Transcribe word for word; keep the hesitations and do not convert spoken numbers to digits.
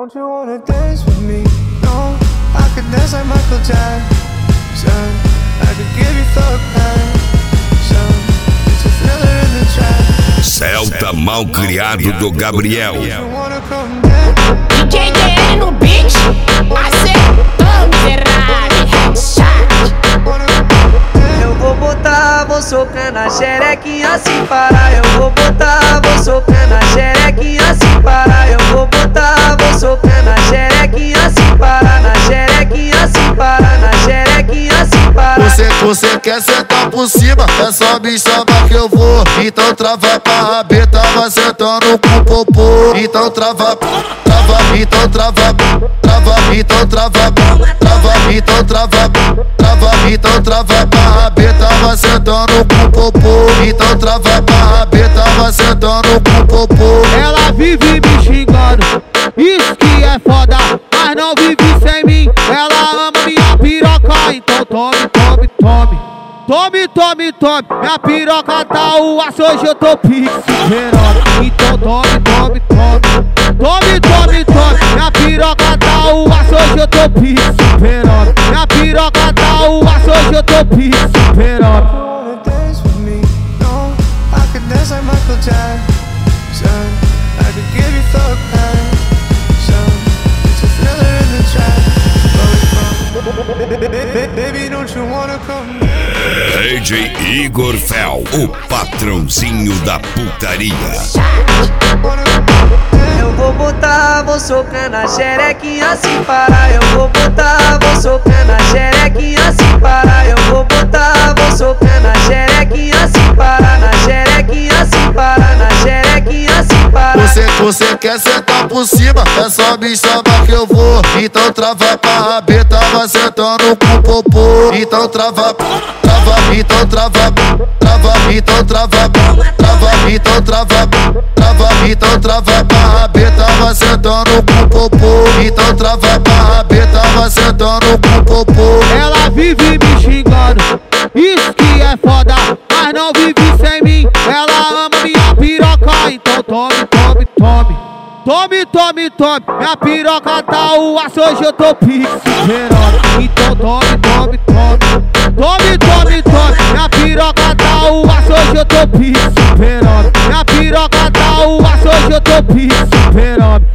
Don't you wanna dance with me? No, I could dance like Michael Jackson. I could give you thug passion. It's a thriller in the track. Celta mal criado do Gabriel. Don't you wanna come back? D J D L no beat, acertou miserável, headshot. Eu vou botar, vou socando a xerequinha sem parar. Eu vou botar, vou socando a xerequinha sem parar. Eu vou botar, vou socando a xerequinha sem parar. Na xerequinha sem parar, na xerequinha sem parar. Você, você quer sentar por cima, é só me chamar que eu vou. Então trava pra rabeta, vai sentando com o popô. Então trava, trava, então trava, trava, então trava, trava, então trava, trava, então trava pra rabeta, vai sentando com o popô. Então trava pra rabeta, vai sentando com o popô. Ela vive me xingando, isso que é foda, mas não vive sem mim. Ela ama minha piroca, então tome, tome, tome. Tome, tome, tome, minha piroca tá o aço, hoje eu tô pique super-homem. Então tome, tome, tome. Tome, tome, tome, minha piroca tá o aço, hoje eu tô pique super-homem. Minha piroca tá o aço, hoje eu tô pique super-homem. Don't you wanna dance with me? No, I could dance like Michael Jackson. I could give you thug passion. It's a thriller in the track. Baby, don't you wanna come back? D J Igor Fel, o patrãozinho da putaria. Eu vou botar, vou socando a xerequinha sem parar. Eu vou botar, vou socando a xerequinha sem parar. Eu vou botar, vou socando a xerequinha sem parar. Na xerequinha sem parar, na xerequinha sem parar. Você, você quer sentar por cima, é só me chamar que eu vou. Então trava pra rabeta, vai sentando com o popô. Então trava, trava, então trava, trava, então trava, trava, então trava, trava, então trava pra rabeta, vai sentando com o popô. Então trava pra rabeta, vai sentando com o popô. Ela vive me xingando, isso que é foda, mas não vive sem mim. Ela ama minha piroca, então tome, tome, tome. Tome, tome, tome, minha piroca tá o aço, hoje eu tô pique super-homem. Então tome, tome, tome. Tome, tome, tome, minha piroca tá o aço, hoje eu tô pique super-homem. Minha piroca tá o aço, hoje eu tô pique super-homem.